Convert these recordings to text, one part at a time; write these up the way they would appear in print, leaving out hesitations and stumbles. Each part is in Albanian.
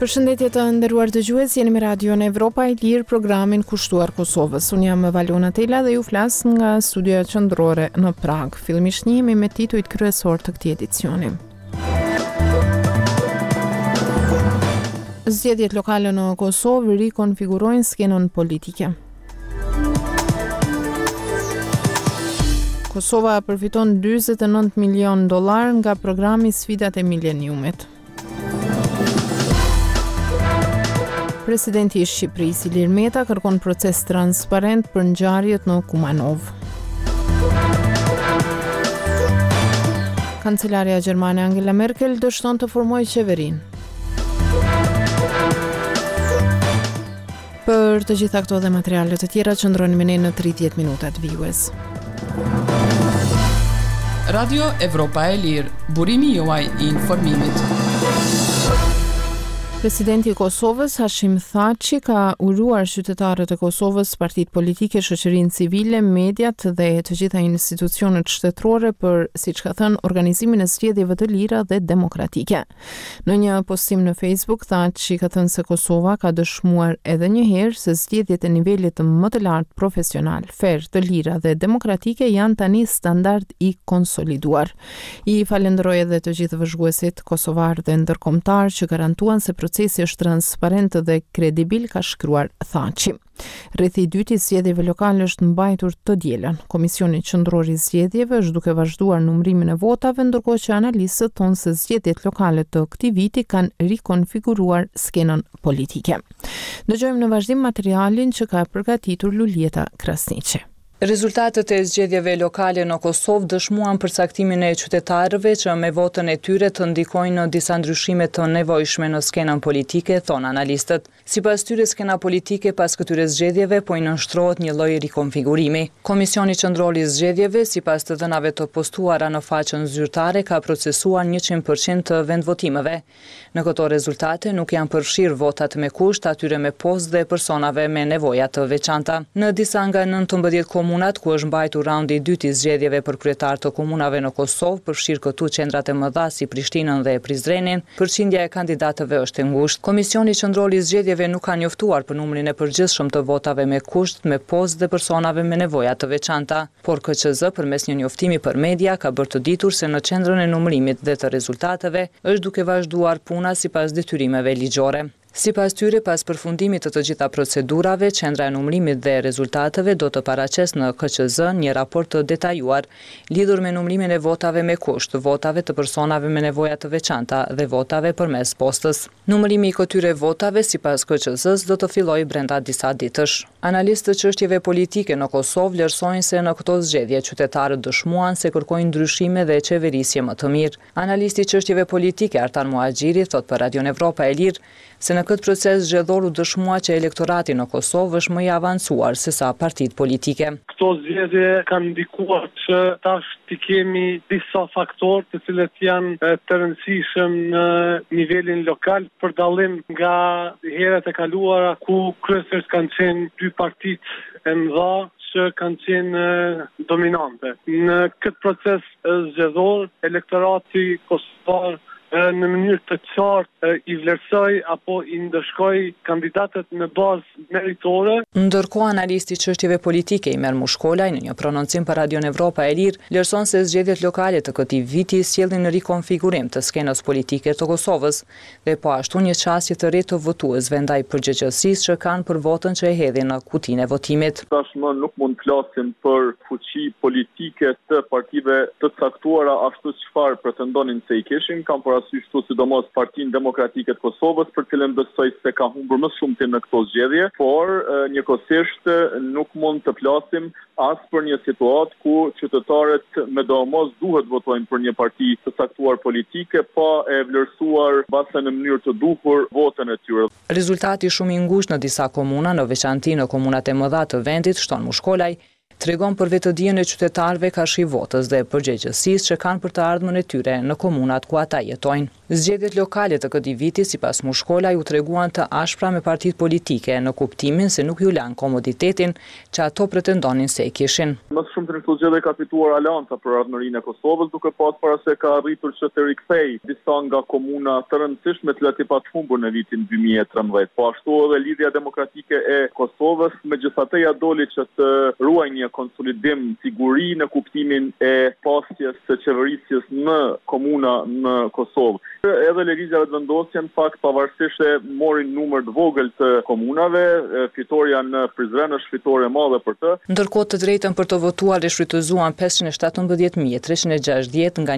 Përshëndetje të nderuar dëgjues, jeni me Radion Evropa e Lirë, programin kushtuar Kosovës. Unë jam Valona Tela dhe ju flas nga studioja qendrore në Prag. Fillimisht njihemi me titujt kryesor të këtij edicioni. Zgjedhjet lokale në Kosovë rikonfigurojnë skenën politike. Kosova përfiton $49 milion nga programi Sfidat e Mileniumit. Presidenti i Shqipërisë Ilir Meta kërkon proces transparent për ngjarjet në Kumanov. Kancelaria gjermane Angela Merkel dështon të formojë qeverinë. Për të gjitha këto dhe materialet të tjera qëndroni me ne në 30 minutat vijues. Radio Evropa e Lirë, burimi juaj i informimit. Presidenti i Kosovës Hashim Thaçi ka uruar qytetarët e Kosovës, partitë politike, shoqërinë civile, mediat dhe të gjitha institucionet shtetërore për, siç ka thënë, organizimin e zgjedhjeve të lira dhe demokratike. Në një postim në Facebook, Thaçi ka thënë se Kosova ka dëshmuar edhe një herë se zgjedhjet e nivelit më të lartë profesional, fair, të lira dhe demokratike janë tani standard i konsoliduar. I falenderoi edhe të gjithë vëzhguesit kosovar dhe ndërkombëtar që garantuan se procesi është transparent dhe kredibil, ka shkruar Thaçi. Rrethi i dytë i zgjedhjeve lokale është mbajtur të dielën. Komisioni qendror i zgjedhjeve është duke vazhduar numërimin e votave, ndërkohë që analistët thonë se zgjedhjet lokale të këtij viti kanë rikonfiguruar skenën politike. Dëgjojmë në vazhdim materialin që ka përgatitur Lulieta Krasniqi. Rezultatet e zgjedhjeve lokale në Kosovë dëshmuan përcaktimin e qytetarëve që me votën e tyre të ndikojnë në disa ndryshime të nevojshme në skenën politike, thonë analistët. Sipas tyre, skena politike pas këtyre zgjedhjeve po i nënshtrohet një lloj rikonfigurimi. Komisioni qendror i zgjedhjeve, sipas të dhënave të postuara në faqen zyrtare, ka procesuar 100% të vendvotimeve. Në këto rezultate nuk janë përfshirë votat me kusht atyre me postë dhe personave me nevoja të veçanta. Në disa nga 19 komunat ku është mbajtur raundi i dytë i zgjedhjeve për kryetar të komunave në Kosovë, përfshirë këtu qendrat e mëdha si Prishtinën dhe Prizrenin, përqindja e kandidatëve është e ngushtë. Komisioni qendror i zgjedhjeve nuk ka njoftuar për numrin e përgjithshëm të votave me kusht, me postë dhe personave me nevoja të veçanta, por KQZ përmes një njoftimi për media ka bërë të ditur se në qendrën e numërimit dhe të rezultateve është duke vazhduar puna sipas detyrimeve ligjore. Sipas tyre, pas përfundimit të gjitha procedurave, qendra e numërimit dhe rezultateve do të paraqes në KQZ një raport të detajuar lidhur me numërimin e votave me kusht, votave të personave me nevoja të veçanta dhe votave përmes postës. Numërimi i këtyre votave sipas KQZ-s do të fillojë brenda disa ditësh. Analistët çështjeve politike në Kosovë vlerësojnë se në këto zgjedhje qytetarët dëshmuan se kërkojnë ndryshime dhe qeverisje më të mirë. Analisti i çështjeve politike Artan Muhaxhiri thot për Radion Evropa e Lirë se në këtë proces zgjedhor u dëshmua që elektorati në Kosovë është më i avancuar se sa partitë politike. Këto zgjedhje kanë ndikuar që tash të kemi disa faktorë të cilët janë të rëndësishëm në nivelin lokal për dallim nga herët e kaluara ku kryesisht kanë qenë dy partitë e mëdha që kanë qenë dominante. Në këtë proces zgjedhor, elektorati kosovar në mënyrë të qartë i vlerësoj apo i ndëshkoj kandidatët në bazë meritore. Ndërkohë, analisti i çështjeve politike Imer Mushkolaj në një prononcim për Radion Evropa e Lirë vlerëson se zgjedhjet lokale të këtij viti sjellin rikonfigurim të skenës politike të Kosovës dhe po ashtu një çastje të re të votuesve ndaj përgjegjësisë që kanë për votën që e hedhin në kutinë e votimit. Tashmë nuk mund të flasim për fuqi politike të partive të caktuara ashtu çfarë pretendonin se i kishin, kanë parasysh sidomos Partinë Demokratike të Kosovës, për cilën besoj se ka humbur më shumë në këto zgjedhje, por njëkohësisht nuk mund të flasim as për një situatë ku qytetarët me domos duhet votojnë për një parti të caktuar politike, pa e vlerësuar base në mënyrë të duhur votën e tyre. Rezultati shumë i ngushtë në disa komuna, në veçanti në komunat e mëdha të vendit, shton Mushkolaj, tregon për vetëdijen e qytetarëve kafshi votës dhe përgjegjësisë që kanë për të ardhmen e tyre në komunat ku ata jetojnë. Zgjedhjet lokale të këtij viti, sipas Mushkolaj, u treguan të ashpra me partitë politike në kuptimin se nuk ju lan komoditetin që ato pretendonin se e kishin. Më shumë të në këto zgjedhje ka fituar Alianca për ardhmërinë e Kosovës, duke pas para se ka arritur që të rikthej disa nga komuna të rëndësishme të cilat i pahumbur në vitin 2013. Po ashtu edhe Lidhja Demokratike e Kosovës, megjithatë ja doli që të ruajë një konsolidim siguri në kuptimin e pasjes së qeverisjes në komuna në Kosovë. Edhe lëvizjet vendosjen fakt pavarësisht se morin numër të vogël të komunave, fitoria në Prizren është fitore e madhe për të. Ndërkohë të drejtën për të votuar e shfrytëzuan 517.360 nga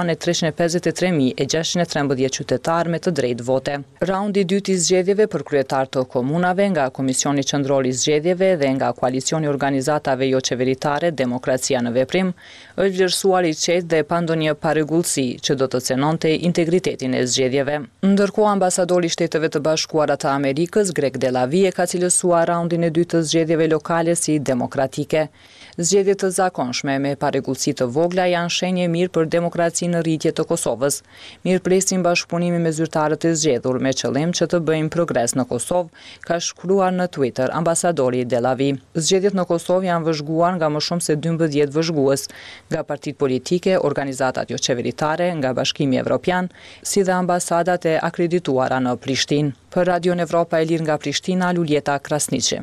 1.353.613 qytetarë me të drejtë vote. Raundi i dytë i zgjedhjeve për kryetar të komunave nga Komisioni Qendror i Zgjedhjeve dhe nga Koalicioni i Organizatave Jo Qeveritare Demokracia në Veprim është vlerësuar i qetë dhe pa ndonjë parregullsi që do të cenonte integritetin e zgjedhjeve. Ndërkohë ambasadori i Shteteve të Bashkuara të Amerikës, Greg Delavie, ka cilësuar raundin e dytë të zgjedhjeve lokale si demokratike. Zgjedhjet të zakonshme me parregullsi të vogla janë shenjë mirë për demokracinë në rritje të Kosovës. Mirëpresim bashkëpunimin me zyrtarët e zgjedhur me qëllim që të bëjmë progres në Kosovë, ka shkruar në Twitter ambasadori Delavi. Zgjedhjet në Kosovë janë vëzhguar nga më shumë se 12 vëzhgues, nga partitë politike, organizatat jo qeveritare, nga Bashkimi Evropian, si dhe ambasadat e akredituara në Prishtinë. Për Radio Evropa e Lirë nga Prishtina, Luljeta Krasniqi.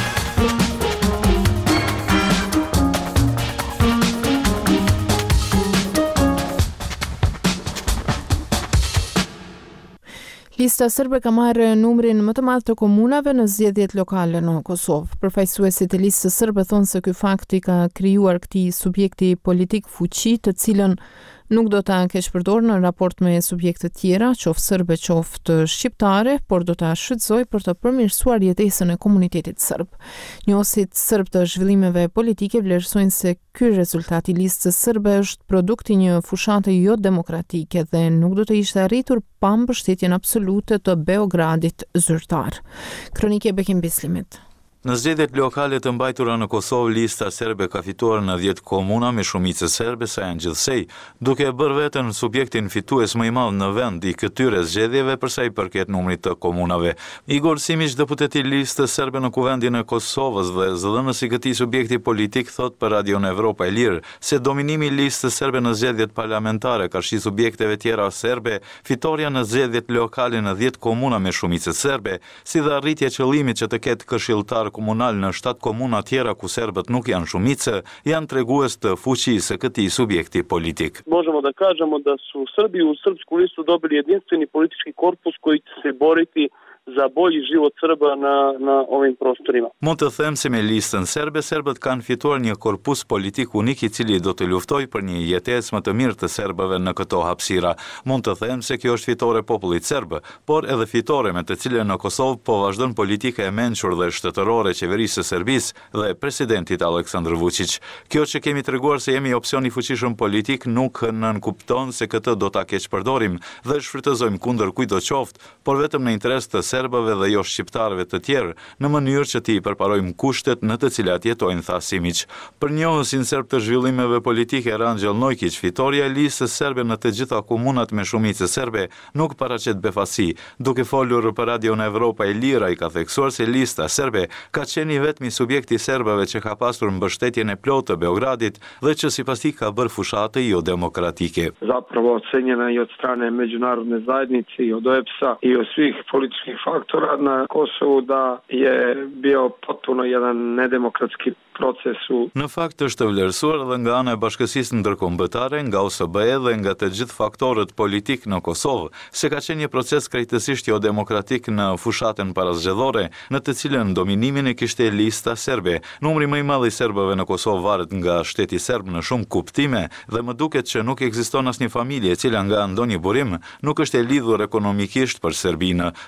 Lista serbe ka marrë numrin më të madh të komunave në zgjedhjet lokale në Kosovë. Përfaqësuesit e listës serbe thonë se ky fakt i ka krijuar këtij subjekti politik fuqi, të cilën nuk do ta keqpërdor në raport me subjekte tjera, qoftë serbe, qoftë shqiptare, por do ta shfrytëzoj për të përmirësuar jetesën e komunitetit serb. Njohësit serb të zhvillimeve politike vlerësojnë se ky rezultat i listës serbe është produkt i një fushate jo demokratike dhe nuk do të ishte arritur pa mbështetjen absolute të Beogradit zyrtar. Kronike Bekim Bislimit. Në zgjedhjet lokale të mbajtura në Kosovë, lista serbe ka fituar në 10 komuna me shumicë serbe sa janë gjithsej, duke bërë veten subjektin fitues më i madh në vend i këtyre zgjedhjeve për sa i përket numrit të komunave. Igor Simić, deputet i listës serbe në Kuvendin e Kosovës dhe zëdhënësi i këtij subjekti politik, thot për Radio Evropa e Lirë se dominimi i listës serbe në zgjedhjet parlamentare ka shi subjekteve tjera serbe, fitoria në zgjedhjet lokale në 10 komuna me shumicë serbe, si dhe arritja e qëllimit që të ketë këshilltar komunal në 7 komuna tjera ku serbët nuk janë shumice, janë tregues të fuqisë së këtij subjekti politik. Možemo da kažemo da su Srbi u srpsku listu dobili jedinstveni politički korpus koji će se boriti za bolji život Srba na ovim prostorima. Mund të them se me listën serbe, serbët kanë fituar një korpus politik unik i cili do të luftojë për një jetesë më të mirë të serbëve në këto hapësira. Mund të them se kjo është fitore popullit serb, por edhe fitore me të cilën në Kosovë po vazhdon politika e mençur dhe shtetërore e qeverisë së Serbisë dhe presidentit Aleksandar Vučić. Kjo që kemi treguar se jemi opsion i fuqishëm politik nuk nënkupton se këtë do ta keqpërdorim dhe shfrytëzojmë kundër kujdo qoftë, por vetëm në interes të serbëve dhe jo shqiptarëve të tjerë, në mënyrë që t'i përparojmë kushtet në të cilat jetojnë, tha Simić. Për njohësin serb të zhvillimeve politike Rangjel Nojkić, fitoria e listës serbe në të gjitha komunat me shumicë serbe nuk paraqet befasi. Duke folur për Radio Evropa e Lira, i ka theksuar se lista serbe ka qenë vetmi subjekti serbëve që ka pasur mbështetjen e plotë të Beogradit dhe që sipas tij ka bërë fushate jo demokratike. Zapravo ocenjena i od strane međunarodne zajednice i od OEBS-a i od svih političkih faktora na Kosovu da je bio potpuno jedan nedemokratski proces. Në fakt është vlerësuar edhe nga ana e Bashkësisë Ndërkombëtare, nga OSBE dhe nga të gjithë faktorët politik në Kosovë, se ka qenë një proces krejtësisht jo demokratik në fushatën parazgjedhore, në të cilën dominimin e kishte lista serbe. Numri më i madh i serbëve në Kosovë varet nga shteti serb në shumë kuptime dhe më duket që nuk ekziston asnjë familje e cila nga ndonjë burim nuk është e lidhur ekonomikisht për Serbinë. Të mos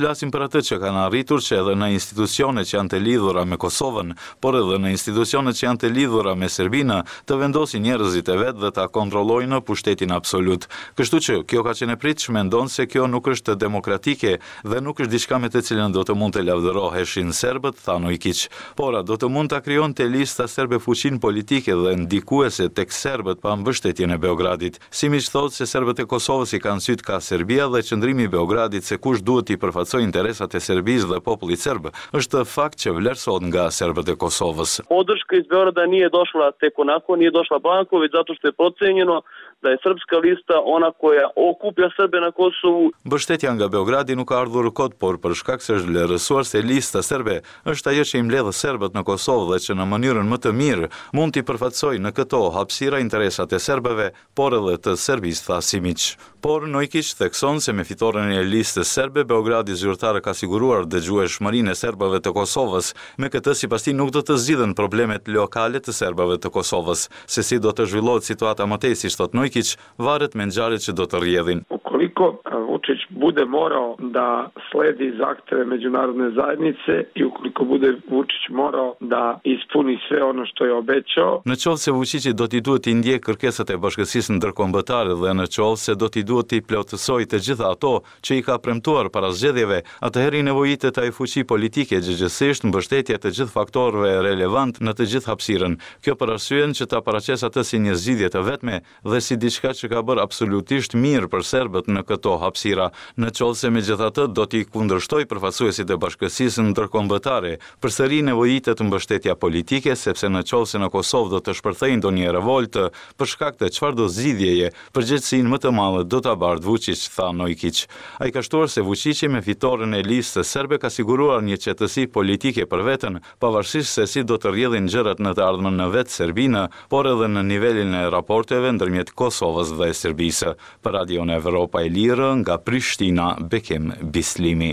flasim për atë që kanë arritur që edhe në institucione që janë të lidhura me Kosovën, por edhe në institucione që janë të lidhura me Serbinë, të vendosin njerëzit e vet dhe ta kontrollojnë pushtetin absolut. Kështu që kjo ka qenë e pritshme, mendon se kjo nuk është demokratike dhe nuk është diçka me të cilën do të mund të lavdëroheshin serbët, tha Nojkić. Por do të mund ta krijonte lista serbe fuqinë politike dhe ndikuese tek serbët pa mbështetjen e Beogradit. Simiç thotë se serbët e Kosovës i kanë syt ka Serbia dhe qëndrimi i Beogradit se kush duhet i përfaqësojë interesat e Serbisë dhe popullit serb është fakt që vlerësohet nga serbët e Kosovës. Podrška iz Beograda nije došla tek onako, nije došla blanko, već zato što je procenjeno da je srpska lista ona koja okuplja Srbe na Kosovu. Mbështetja nga Beogradi nuk ka ardhur kot, por për shkak se është vlerësuar se lista serbe është ajo që i mbledh serbët në Kosovë dhe që në mënyrën më të mirë mund t'i përfaqësojë në këto hapësira interesat e serbëve, por edhe të Serbisë, tha Simić. Por Nojkić thekson se me fitoren e listës serbe, Beogradi zyrtare ka siguruar dëgjueshmërinë e serbëve të Kosovës. Me këtë sipas tij nuk do të zgjidhen problemet lokale të serbëve të Kosovës. Se si do të zhvillohet situata më tej, siç thot Nojkić, varet me ngjarjet që do të rrjedhin. Ukoliko Vučić bude morao da sledi zahteve međunarodne zajednice i ukoliko bude Vučić morao da ispuni sve ono što je obećao. Në qoftë se Vučići do t'i duhet t'i ndjek kërkesat e bashkësisë ndërkombëtare dhe në qoftë se do t'i duhet t'i plotësojë të gjitha ato që i ka premtuar para zgjedhjeve, atëherë i nevojitet ai fuqi politike gjithsesi, mbështetje të gjithë faktorëve relevant në të gjithë hapësirën. Kjo për arsyen që ta paraqes atë si një zgjidhje të vetme dhe si diçka që ka bërë absolutisht mirë për serbët në këto hapësira. Në qoftë se megjithatë do t'i kundërshtoj përfaqësuesit e bashkësisë ndërkombëtare, përsëri nevojitet mbështetja politike, sepse në qoftë se në Kosovë do të shpërthejë ndonjë revoltë për shkak të çfarëdo zgjidhjeje, përgjegjësinë më të madhe do ta bardh Vučić, tha Nojkić. Ai ka shtuar se Vučići me fitoren e listës serbe ka siguruar një qetësi politike për veten, pavarësisht se si do të rrjedhin gjërat në të ardhmen në vetë Serbinë, por edhe në nivelin e raporteve ndërmjet Kosovës dhe Serbisë. Për Radion Evropa e Lirë nga Prishtina, Bekim Bislimi.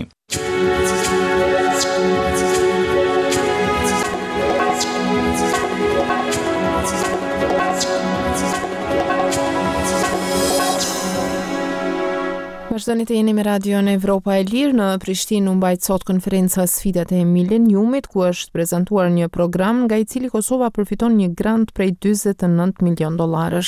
Vazhdoni të jeni me Radion Evropa e Lirë. Në Prishtinë u mbajt sot konferenca Sfidat e Mileniumit, ku është prezantuar një program nga i cili Kosova përfiton një grant prej $49 milion.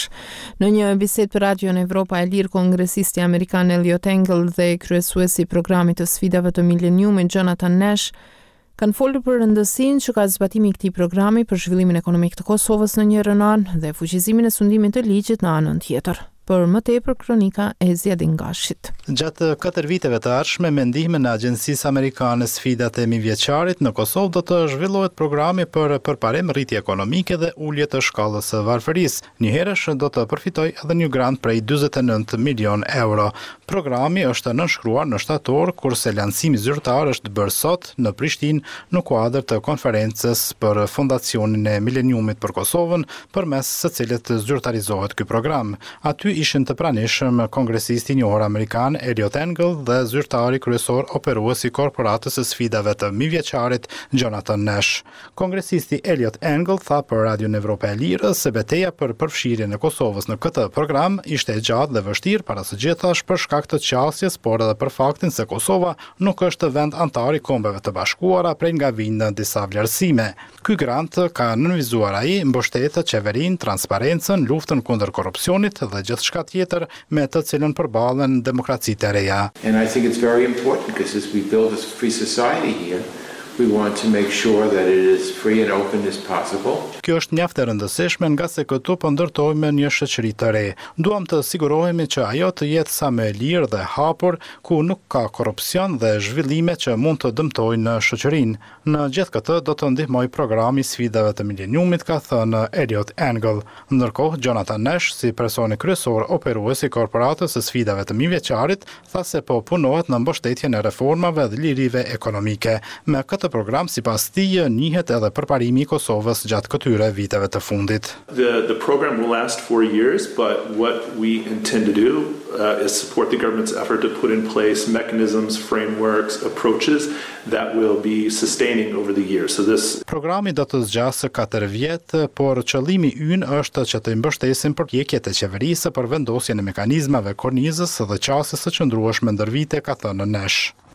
Në një bisedë për Radion Evropa e Lirë, kongresisti amerikan Eliot Engel dhe kryesuesi i programit të Sfidave të Mileniumit Jonathan Nash kanë folur për rëndësinë që ka zbatimi i këtij programi për zhvillimin ekonomik të Kosovës në njërin anë dhe fuqizimin e sundimit të ligjit në anën tjetër. Për më tepër kronika e Zjedingashit. Gjatë 4 viteve të ardhshme, me ndihmën e Agjencisë Amerikane Sfidat e Mijvjeçarit, në Kosovë do të zhvillohet programi për përparim, rritje ekonomike dhe ulje të shkallës së varfërisë. Njëherësh do të përfitojë edhe një grant prej €49 milion. Programi është nënshkruar në shtator, kurse lancimi zyrtar është bërë sot në Prishtinë në kuadër të konferencës për Fondacionin e Mileniumit për Kosovën, përmes së cilit zyrtarizohet ky program. Aty ishin të pranishëm kongresisti i njohur amerikan Eliot Engel dhe zyrtari kryesor operues i korporatës së sfidave të mijvjeçarit Jonathan Nash. Kongresisti Eliot Engel tha për Radion Evropa e Lirë se betejë për përfshirjen e Kosovës në këtë program ishte e gjatë dhe vështirë para së gjithash për shkak të qasjes, por edhe për faktin se Kosova nuk është vend antar i Kombeve të Bashkuara prej nga vijnë në disa vlerësime. Ky grant ka nënvizuar ai mbështetë qeverinë, transparencën, luftën kundër korrupsionit dhe gjithçka tjetër me të cilën përballen demokracitë e reja. And I think it's very important because as we build a free society here, we want to make sure that it is free and open as possible. Kjo është mjaft e rëndësishme nga se këtu po ndërtojmë një shoqëri të re. Duam të sigurohemi që ajo të jetë sa më e lirë dhe hapur, ku nuk ka korrupsion dhe zhvillime që mund të dëmtojnë shoqërinë. Në gjithë këtë do të ndihmojë programi Sfidave të Mileniumit, ka thënë Eliot Engel. Ndërkohë Jonathan Nash, si personi kryesor operues i korporatës së Sfidave të Mijvjeçarit, tha se po punohet në mbështetjen e reformave dhe lirive ekonomike. Me këtë program sipas tij njihet edhe përparimi i Kosovës gjatë këtyre viteve të fundit. The program will last 4 years, but what we intend to do is support the government's effort to put in place mechanisms, frameworks, approaches that will be sustaining over the years. So this programi do të zgjasë 4 vjet, por qëllimi ynë është që të mbështesim përpjekjet e qeverisë për vendosjen e mekanizmave kornizës dhe qasjes së qëndrueshme ndër vite, ka thënë Nash.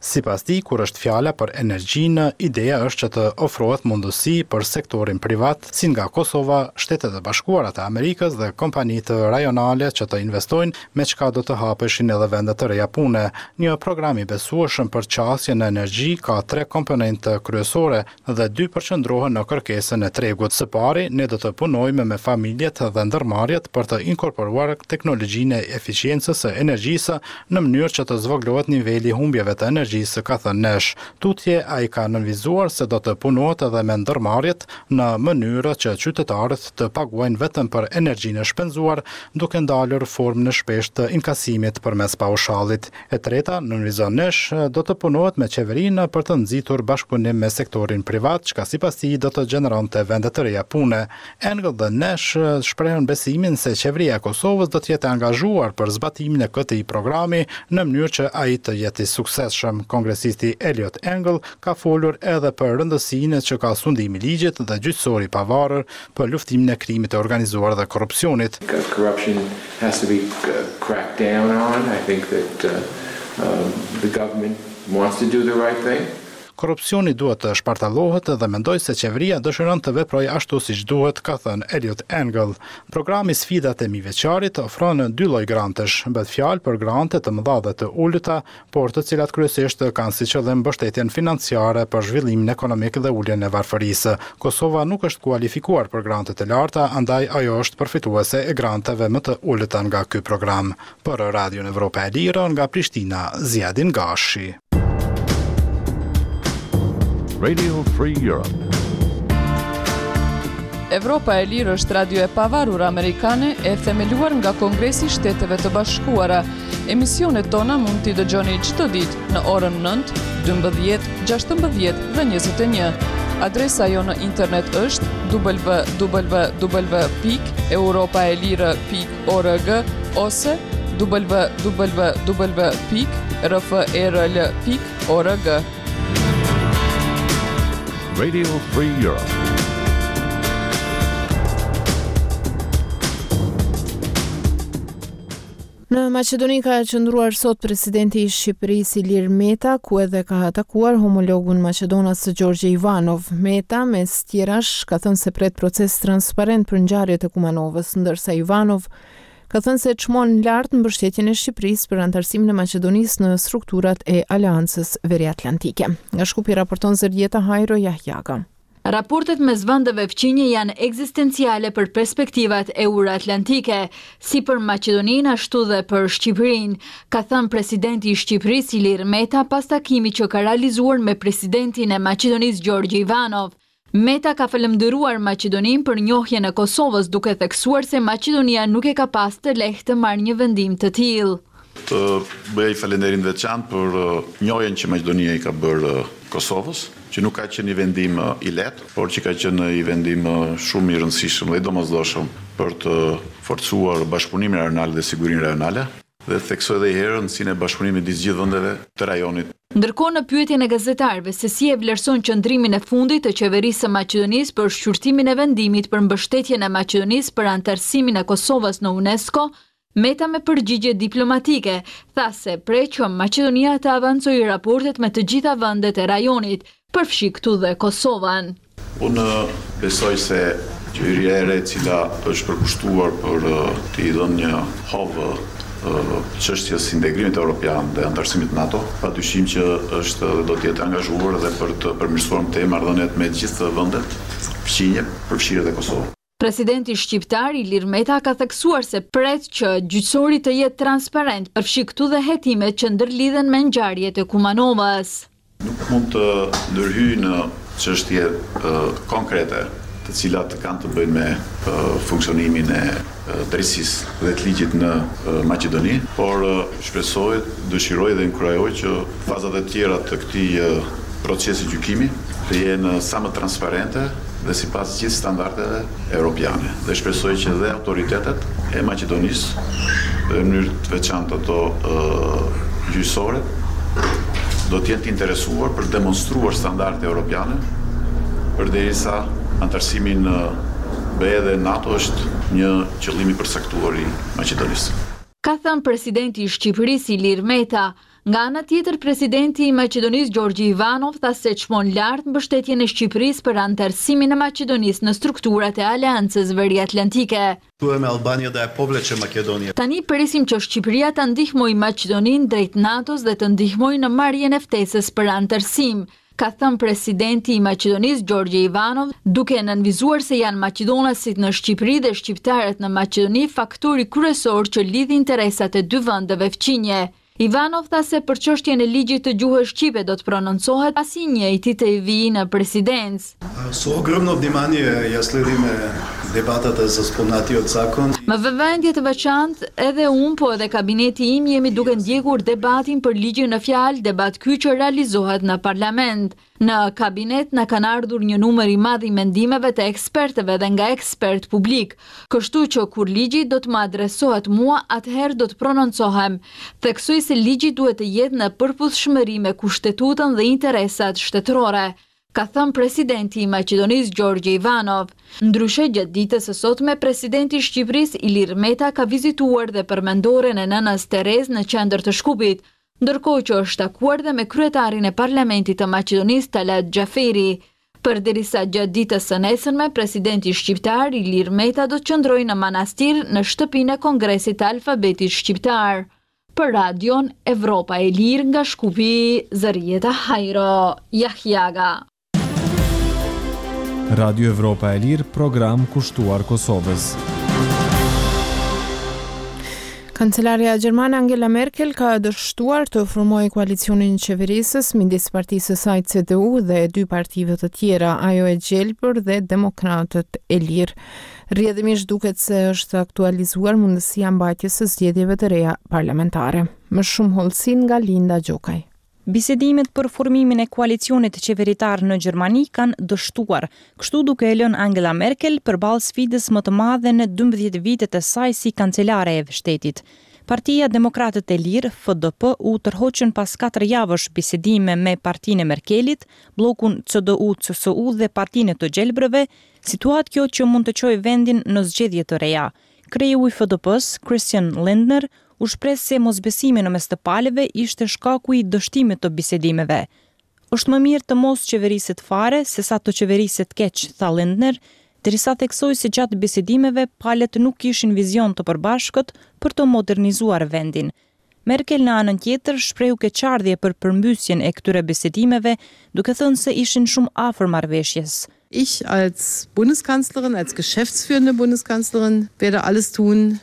Sipas tij, kur është fjala për energjinë, ideja është që të ofrohet mundësi për sektorin privat, si nga Kosova, Shtetet e Bashkuara të Amerikës dhe kompanitë rajonale që të investojnë, me çka do të hapeshin edhe vende të reja pune. Një program i besueshëm për qasje në energji ka 3 komponentë kryesore dhe 2 përqendrohen në kërkesën e tregut. Së pari, ne do të punojmë me familjet dhe ndërmarrjet për të inkorporuar teknologjinë e eficiencës së energjisë në mënyrë që të zvogëlohet niveli i humbjeve të energjisë, ka thënë Nesh. Tutje ai ka nënvizuar se do të punohet edhe me ndërmarrjet në mënyrë që qytetarët të paguajnë vetëm për energjinë e shpenzuar, duke ndalur formë në shpeshtë të inkasimit përmes paushallit. E treta, nënvizon Nesh, do të punohet me qeverinë për të nxitur bashkëpunim me sektorin privat, çka sipas tij do të gjeneronte vende të reja pune. Engel dhe Nesh shprehën besimin se qeveria e Kosovës do të jetë angazhuar për zbatimin e këtij programi në mënyrë që ai të jetë i suksesshëm. Kongresisti Elliot Engel ka folur edhe për rëndësinë që ka sundimi i ligjit dhe gjyqësori i pavarur për luftimin e krimit të organizuar dhe korrupsionit. Corruption has to be cracked down on. I think that the government wants to do the right thing. Korrupsioni duhet të shpartallohet dhe mendoj se qeveria dëshiron të veprojë ashtu siç duhet, ka thënë Elliot Engel. Programi Sfidat e Mijëveçarit ofron 2 lloj grantesh, bëhet fjalë për grante të mëdha dhe të ulëta, por të cilat kryesisht kanë si qëllim mbështetjen financiare për zhvillimin ekonomik dhe uljen e varfërisë. Kosova nuk është kualifikuar për grante të larta, andaj ajo është përfituese e granteve më të ulëta nga ky program. Për Radion Evropa e Lirë nga Prishtina, Ziadin Gashi. Radio Free Europe. Evropa e Lirë është radio e pavarur amerikane e themeluar nga Kongresi i Shteteve të Bashkuara. Emisionet tona mund t'i dëgjoni çdo ditë në orën 9, 12, 16 dhe 21. Adresa jo në internet është www.europaelire.org ose www.rfrl.org. Radio Free Europe. Në Maqedoni ka qëndruar sot presidenti i Shqipërisë Ilir Meta, ku edhe ka atakuar homologun maqedonas Gjorgje Ivanov. Meta, mes tjerash, ka thënë se pret proces transparent për ngjarjet e Kumanovës, ndërsa Ivanov ka thënë se çmon lart mbështetjen e Shqipërisë për antarësimin e Maqedonisë në strukturat e Aleancës Veriatlantike. Nga Shkupi raporton Zërjeta Hajro Jahjaga. Raportet mes vendeve fqinje janë ekzistenciale për perspektivat euroatlantike, si për Maqedoninë ashtu dhe për Shqipërinë, ka thënë presidenti i Shqipërisë Ilir Meta pas takimit që ka realizuar me presidentin e Maqedonisë Gjorgje Ivanov. Meta ka falënderuar Maqedoninë për njohjen e Kosovës, duke theksuar se Maqedonia nuk e ka pas të lehtë të marrë një vendim të tillë. Të bëj falënderim veçantë për njohjen që Maqedonia i ka bërë Kosovës, që nuk ka qenë një vendim i lehtë, por që ka qenë një vendim shumë i rëndësishëm dhe i domosdoshëm për të forcuar bashkëpunimin rajonal dhe sigurinë rajonale, dhe theksoj edhe herë rëndësinë e bashkëpunimit midis gjithë vendeve të rajonit. Ndërkohë, në pyetjen e gazetarëve se si e vlerëson qëndrimin e fundit të qeverisë së Maqedonisë për shqyrtimin e vendimit për mbështetjen e Maqedonisë për antarësimin e Kosovës në UNESCO, Meta me përgjigje diplomatike tha se prej që Maqedonia të avancojë raportet me të gjitha vendet e rajonit, përfshi këtu dhe Kosovën. Unë besoj se qeveria e re e cila është përkushtuar për të i dhënë një hovë çështjes integrimit evropian dhe antarësimit NATO, padyshim që është dhe do të jetë angazhuar dhe për të përmirësuar të marrëdhëniet me gjithë vendet fqinje, përfshirë edhe Kosovën. Presidenti shqiptar Ilir Meta ka theksuar se pret që gjyqësori të jetë transparent, përfshi këtu dhe hetimet që ndërlidhen me ngjarjet e Kumanovës. Nuk mund të ndërhyjë në çështje konkrete, të cilat kanë të bëjnë me funksionimin e drejtësisë dhe të ligjit në Maqedoni, por shpresoj, dëshiroj dhe inkurajoj që fazat e tjera të këtij procesi gjykimi të jenë sa më transparente dhe sipas gjithë standardeve europiane. Dhe shpresoj që dhe autoritetet e Maqedonisë, në mënyrë të veçantë ato gjyqësore, do të jenë të interesuar për demonstruar standarde europiane, përderisa antarësimi në BE dhe NATO është një qëllim i përcaktuar i Maqedonisë. Ka thënë presidenti i Shqipërisë Ilir Meta, Nga ana tjetër, presidenti i Maqedonisë Gjorgji Ivanov tha se çmon lart mbështetjen e Shqipërisë për anëtarësimin e Maqedonisë në strukturat e Aleancës Veriatlantike. Tani presim që Shqipëria ta ndihmojë Maqedoninë drejt NATO-s dhe të ndihmojë në marrjen e ftesës për anëtarësim, ka thënë presidenti i Maqedonisë Gjorgji Ivanov, duke nënvizuar se janë maqedonasit në Shqipëri dhe shqiptarët në Maqedoni faktori kryesor që lidh interesat e dy vendeve fqinje. Ivanov tha se për çështjen e ligjit të gjuhës shqipe do të prononcohet pas i njëjtit të vijë në presidencë. Со огромно внимание ја следиме debatata za spomnati zakon. Me vëmendje të veçantë, edhe unë po edhe kabineti im jemi duke ndjekur debatin për ligjin në fjalë, debat ky që realizohet në parlament. Në kabinet na kanë ardhur një numër i madh i mendimeve të ekspertëve dhe nga ekspert publik, kështu që kur ligji do të më adresohet mua, atëherë do të prononcohem. Theksoj se ligji duhet të jetë në përputhshmëri me kushtetutën dhe interesat shtetërore, ka thënë presidenti i Maqedonisë Gjorgji Ivanov. Ndryshe, gjatë ditës së sotme, presidenti i Shqipërisë Ilir Meta ka vizituar dhe përmendoren e nënës Terez në qendër të Shkupit, ndërkohë që është takuar dhe me kryetarin e parlamentit të Maqedonisë Talat Xhaferi. Përderisa gjatë ditës së nesërme, presidenti shqiptar Ilir Meta do të qëndrojë në manastir në shtëpinë e Kongresit të Alfabetit Shqiptar. Për radion Evropa e Lirë nga Shkupi, Zërieta Hajro, Jahjaga. Radio Evropa e Lirë, program kushtuar Kosovës. Kancelaria Gjermane Angela Merkel ka dështuar të formojë koalicionin qeverisës midis partisë së saj CDU dhe dy partive të tjera, ajo e Gjelbër dhe Demokratët e Lirë. Rrjedhimisht duket se është aktualizuar mundësia mbajtjes së zgjedhjeve të reja parlamentare. Më shumë hollësi nga Linda Gjokaj. Bisedimet për formimin e koalicionit qeveritar në Gjermani kanë dështuar, kështu duke e lënë Angela Merkel përballë sfidës më të madhe në 12 vitet e saj si kancelare e shtetit. Partia Demokratët e Lirë, FDP, u tërhoqën pas 4 javësh bisedime me partinë e Merkelit, bllokun CDU-CSU dhe partinë të Gjelbrëve, situatë kjo që mund të çojë vendin në zgjedhje të reja. Kreu i FDP-s, Christian Lindner, u shpreh se mosbesimi në mes të palëve ishte shkaku i dështimit të bisedimeve. Është më mirë të mos qeveriset fare se sa të qeveriset keq, tha Lindner, derisa theksoi se gjatë bisedimeve palët nuk kishin vizion të përbashkët për të modernizuar vendin. Merkel në anën tjetër shprehu keqardhje për përmbysjen e këtyre bisedimeve, duke thënë se ishin shumë afër marrëveshjes. Ich als Bundeskanzlerin, als geschäftsführende Bundeskanzlerin werde alles tun,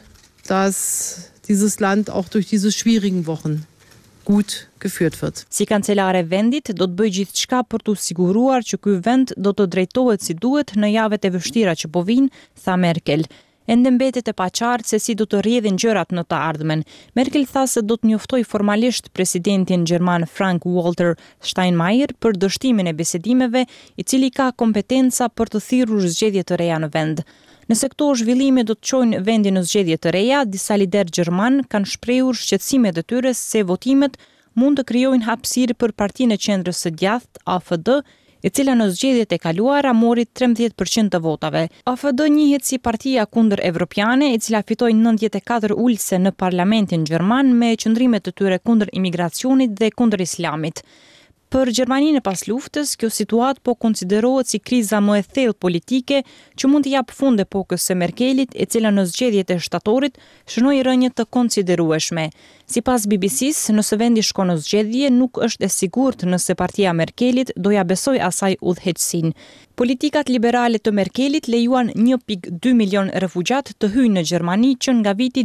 dass dieses Land auch durch diese schwierigen Wochen gut geführt wird. Si kancelare vendit do të bëj gjithçka për të siguruar që ky vend do të drejtohet si duhet në javët e vështira që po vijnë, tha Merkel. Ende mbetet e paqartë se si do të rrjedhin gjërat në të ardhmen. Merkel tha se do të njoftoj formalisht presidentin gjerman Frank-Walter Steinmeier për dështimin e bisedimeve, i cili ka kompetenca për të thirrur zgjedhje të reja në vend. Nëse këto zhvillime do të çojnë vendin në zgjedhje të reja, disa lider gjerman kanë shprehur shqetësimet e tyre se votimet mund të krijojnë hapësirë për partinë e qendrës së djathtë AFD, e cila në zgjedhjet e kaluara mori 13% të votave. AFD njihet si partia kundër evropiane, e cila fitoi 94 ulëse në parlamentin gjerman me qëndrimet të tyre kundër imigracionit dhe kundër islamit. Për Gjermaninë pas luftës, kjo situatë po konsiderohet si kriza më e thellë politike që mund të jap fund epokës së Merkelit, e cila në zgjedhjet e shtatorit shënoi rënje të konsiderueshme. Sipas BBC-s, nëse vendi shkon në zgjedhje, nuk është e sigurt nëse partia Merkelit do ja besoj asaj udhëheqësinë. Politikat liberale të Merkelit lejuan 1.2 milion refugjat të hyjnë në Gjermani që nga viti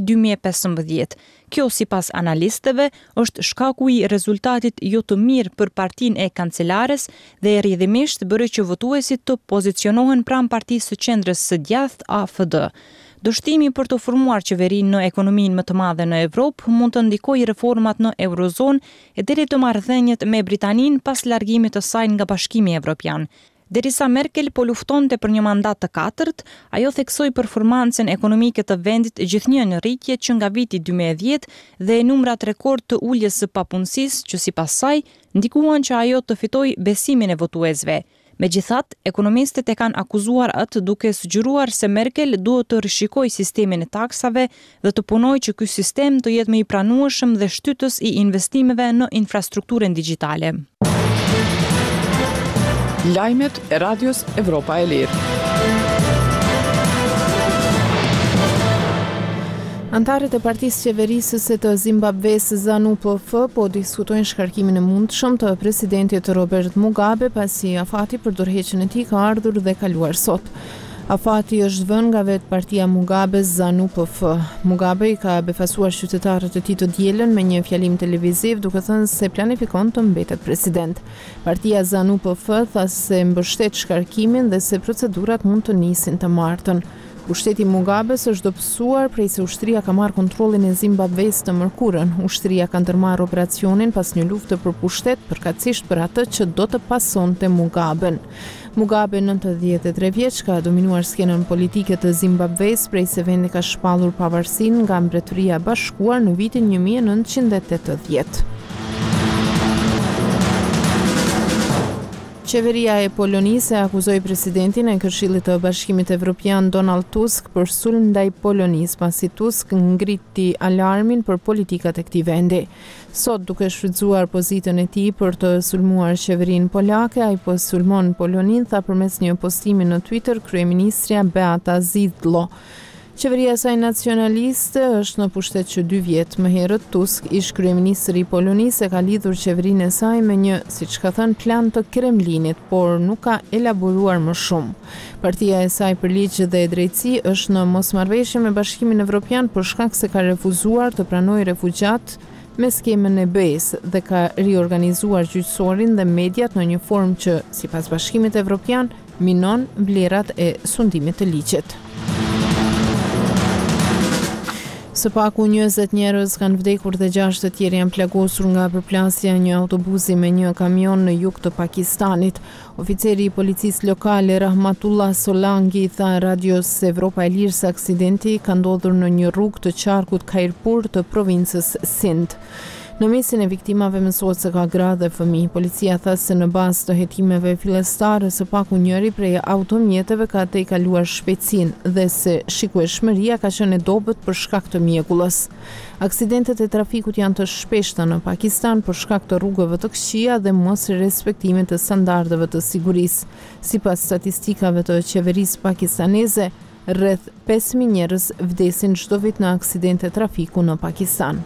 2015. Kjo, sipas analistëve, është shkaku i rezultatit jo të mirë për partinë e kancelares dhe rrjedhimisht bëri që votuesit të pozicionohen pranë partisë së qendrës së djathtë AFD. Dështimi për të formuar qeverinë në ekonominë më të madhe në Evropë mund të ndikojë reformat në Eurozonë e deri të marrëdhëniet me Britaninë pas largimit të saj nga Bashkimi Evropian. Derisa Merkel po luftonte për një mandat të katërt, ajo theksoi performancën ekonomike të vendit gjithnjë në rritje që nga viti 2010 dhe numrat rekord të uljes së papunësisë që sipas saj ndikuan që ajo të fitoi besimin e votuesve. Megjithatë, ekonomistët e kanë akuzuar atë duke sugjeruar se Merkel duhet të rishikojë sistemin e taksave dhe të punojë që ky sistem të jetë më i pranueshëm dhe shtytës i investimeve në infrastrukturën digjitale. Lajmet e Radios Evropa e Lirë. Antarët e partisë qeverisëse të Zimbabves ZANU-PF po diskutojnë shkarkimin e mundshëm të presidentit Robert Mugabe pasi afati për dorëheqjen e tij ka ardhur dhe kaluar sot. Afati është vënë nga vetë partia Mugabe ZANU-PF. Mugabe i ka befasuar qytetarët e tij të dielën me një fjalim televiziv duke thënë se planifikon të mbetet president. Partia ZANU-PF tha se mbështet shkarkimin dhe se procedurat mund të nisin të martën. Pushteti Mugabes është dobësuar prej se ushtria ka marrë kontrollin e Zimbabves të mërkurën. Ushtria ka ndërmarrë operacionin pas një lufte për pushtet, përkatësisht për atë që do të pasonte Mugaben. Mugabe, 93 vjeç, ka dominuar skenën politike të Zimbabves prej se vendi ka shpallur pavarësinë nga Mbretëria e Bashkuar në vitin 1980. Qeveria e Polonisë e akuzoi presidentin e Këshillit të Bashkimit Evropian Donald Tusk për sulm ndaj Polonisë, pasi Tusk ngriti alarmin për politikat e këtij vendi. Sot, duke shfrytzuar pozitën e tij për të sulmuar qeverinë polake, ai po sulmon Poloninë, tha përmes një postimi në Twitter kryeministria Beata Szydło. Qeveria e saj nacionaliste është në pushtet që 2 vjet. Më herët Tusk, ish kryeministri i Polonisë, ka lidhur qeverinë e saj me një, siç ka thënë, plan të Kremlinit, por nuk ka elaboruar më shumë. Partia e saj për ligj dhe drejtësi është në mosmarrëveshje me Bashkimin Evropian për shkak se ka refuzuar të pranojë refugjat me skemën e BE-s dhe ka riorganizuar gjyqësorin dhe mediat në një formë që, sipas Bashkimit Evropian, minon vlerat e sundimit të ligjit. Së paku 20 njerëz kanë vdekur dhe 6 të tjerë janë plagosur nga përplasja e një autobusi me një kamion në jug të Pakistanit. Oficeri i policisë lokale Rahmatullah Solangi tha Radios Evropa e Lirë se aksidenti ka ndodhur në një rrugë të qarkut Khairpur të provincës Sindh. Në mesin e viktimave mësohet se ka gra dhe fëmijë. Policia tha se në bazë të hetimeve fillestare së paku njëri prej automjeteve ka tejkaluar shpejtësinë dhe se shikueshmëria ka qenë e dobët për shkak të mjekullës. Aksidentet e trafikut janë të shpeshta në Pakistan për shkak të rrugëve të këqija dhe mos respektimit të standardeve të sigurisë. Sipas statistikave të qeverisë pakistaneze, rreth 5.000 njerëz vdesin çdo vit në aksidente trafiku në Pakistan.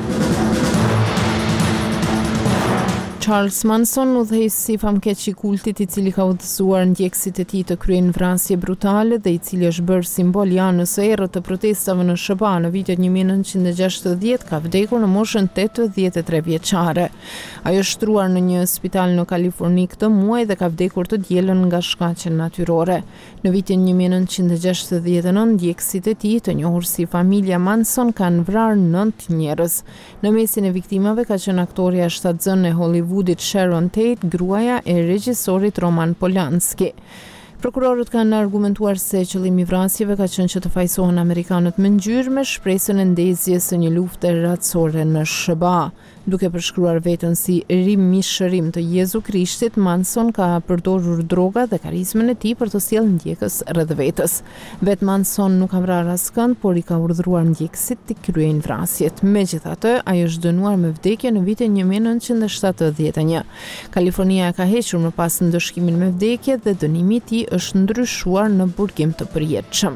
Charles Manson, udhëheqësi i famkeq i kultit i cili ka udhëzuar ndjekësit e tij të kryejnë vrasje brutale dhe i cili është bërë simbol i anës së errët të protestave në SBA në vitin 1960, ka vdekur në moshën 83 vjeçare. Ai është shtruar në një spital në Kaliforni këtë muaj dhe ka vdekur të dielën nga shkaqe natyrore. Në vitin 1969, ndjekësit e tij, të njohur si familja Manson, kanë vrarë 9 njerëz. Në mesin e viktimave ka qenë aktoria shtatzënë e Hollywoodit Sharon Tate, gruaja e regjisorit Roman Polanski. Prokurorët kanë argumentuar se qëllimi i vrasjeve ka qenë që të fajsohen amerikanët me ngjyrë me shpresën e ndezjes së një lufte ratësore në SBA. Duke përshkruar veten si rimishërim të Jezu Krishtit, Manson ka përdorur droga dhe karizmën e tij për të sjellë ndjekës rreth vetes. Vet Manson nuk ka vrarë askënd, por i ka urdhëruar ndjekësit të kryejnë vrasjet. Megjithatë, ai është dënuar me vdekje në vitin 1971. Kalifornia ka hequr më pas ndëshkimin me vdekje dhe dënimi i tij është ndryshuar në burgim të përjetshëm.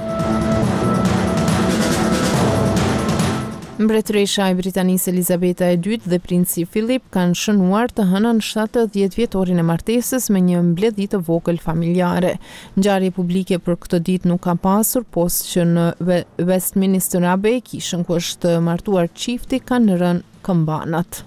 Mbretëresha e Britanisë Elizabeta II dhe princi Philip kanë shënuar të hënën 70 vjetorin e martesës me një mbledhje të vogël familjare. Ngjarje publike për këtë ditë nuk ka pasur, post që në Westminster Abbey, kishën ku është martuar çifti, kanë rënë këmbanat.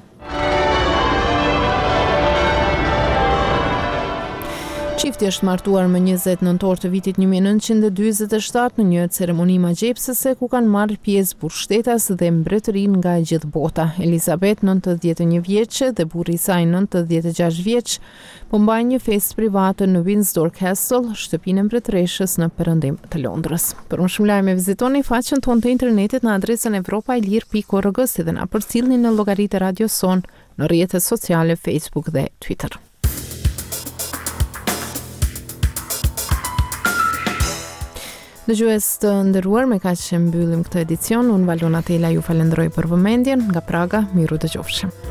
Çifti është martuar më 20 nëntor të vitit 1947 në një ceremoni magjepsëse ku kanë marrë pjesë burgshtetas dhe mbretërinë nga gjithë bota. Elizabeth, 91 vjeçe, dhe burri i saj, 96 vjeç, po mbajnë një festë private në Windsor Castle, shtëpinë e mbretëreshës në perëndim të Londrës. Për më shumë lajme vizitoni faqen tonë të internetit në adresën evropailir.org, si dhe na përcjellni në llogaritë e Radio Son në rrjetet sociale Facebook dhe Twitter. Dëgjues të nderuar, me kaq që mbyllim këtë edicion, unë Valona Tela ju falenderoj për vëmendjen. Nga Praga, miru dëgjofshim.